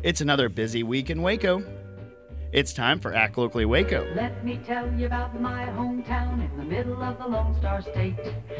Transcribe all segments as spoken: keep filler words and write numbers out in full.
It's another busy week in Waco. It's time for Act Locally Waco. Let me tell you about my hometown in the middle of the Lone Star State.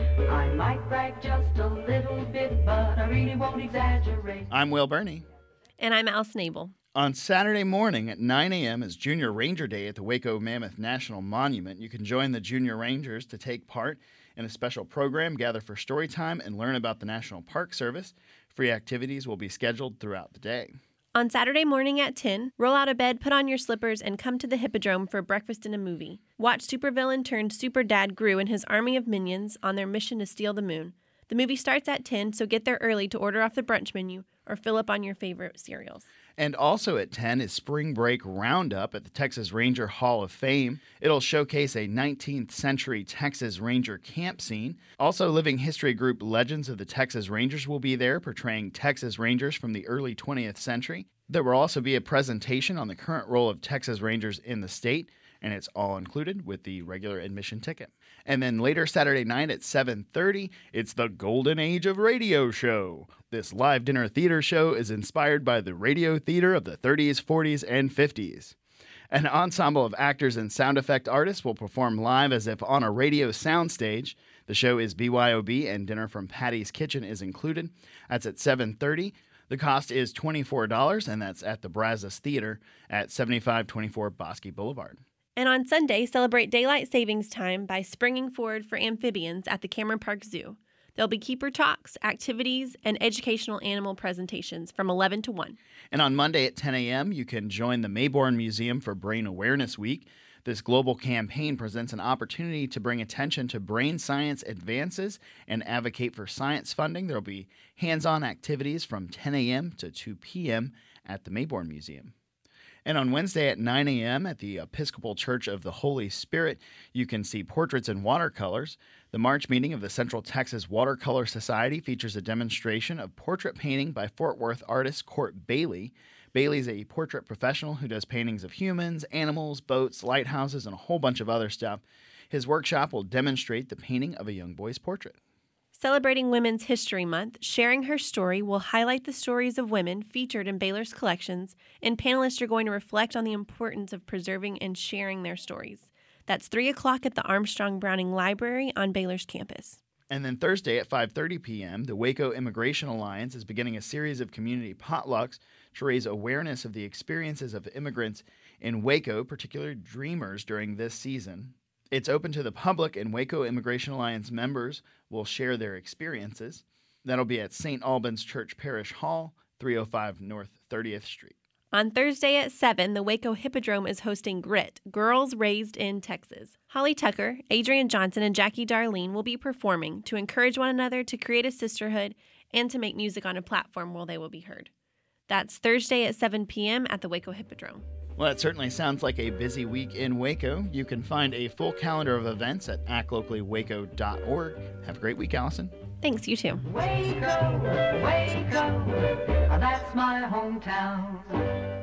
I might brag just a little bit, but I really won't exaggerate. I'm Will Burney. And I'm Allison Abel. On Saturday morning at nine a.m. is Junior Ranger Day at the Waco Mammoth National Monument. You can join the Junior Rangers to take part in a special program, gather for story time, and learn about the National Park Service. Free activities will be scheduled throughout the day. On Saturday morning at ten, roll out of bed, put on your slippers, and come to the Hippodrome for breakfast and a movie. Watch supervillain turned super dad Gru and his army of minions on their mission to steal the moon. The movie starts at ten, so get there early to order off the brunch menu or fill up on your favorite cereals. And also at ten is Spring Break Roundup at the Texas Ranger Hall of Fame. It'll showcase a nineteenth century Texas Ranger camp scene. Also, living history group Legends of the Texas Rangers will be there, portraying Texas Rangers from the early twentieth century. There will also be a presentation on the current role of Texas Rangers in the state, and it's all included with the regular admission ticket. And then later Saturday night at seven thirty, it's the Golden Age of Radio show. This live dinner theater show is inspired by the radio theater of the thirties, forties, and fifties. An ensemble of actors and sound effect artists will perform live as if on a radio soundstage. The show is B Y O B, and dinner from Patty's Kitchen is included. That's at seven thirty. The cost is twenty-four dollars, and that's at the Brazos Theater at seventy-five twenty-four Bosque Boulevard. And on Sunday, celebrate daylight savings time by springing forward for amphibians at the Cameron Park Zoo. There'll be keeper talks, activities, and educational animal presentations from eleven to one. And on Monday at ten a.m., you can join the Mayborn Museum for Brain Awareness Week. This global campaign presents an opportunity to bring attention to brain science advances and advocate for science funding. There'll be hands-on activities from ten a.m. to two p.m. at the Mayborn Museum. And on Wednesday at nine a.m. at the Episcopal Church of the Holy Spirit, you can see portraits in watercolors. The March meeting of the Central Texas Watercolor Society features a demonstration of portrait painting by Fort Worth artist Court Bailey. Bailey's a portrait professional who does paintings of humans, animals, boats, lighthouses, and a whole bunch of other stuff. His workshop will demonstrate the painting of a young boy's portrait. Celebrating Women's History Month, Sharing Her Story will highlight the stories of women featured in Baylor's collections, and panelists are going to reflect on the importance of preserving and sharing their stories. That's three o'clock at the Armstrong Browning Library on Baylor's campus. And then Thursday at five thirty p.m., the Waco Immigration Alliance is beginning a series of community potlucks to raise awareness of the experiences of immigrants in Waco, particularly dreamers, during this season. It's open to the public, and Waco Immigration Alliance members will share their experiences. That'll be at Saint Albans Church Parish Hall, three oh five North thirtieth Street. On Thursday at seven, the Waco Hippodrome is hosting Grit, Girls Raised in Texas. Holly Tucker, Adrian Johnson, and Jackie Darlene will be performing to encourage one another to create a sisterhood and to make music on a platform where they will be heard. That's Thursday at seven p.m. at the Waco Hippodrome. Well, that certainly sounds like a busy week in Waco. You can find a full calendar of events at act locally waco dot org. Have a great week, Allison. Thanks, you too. Waco, Waco, that's my hometown.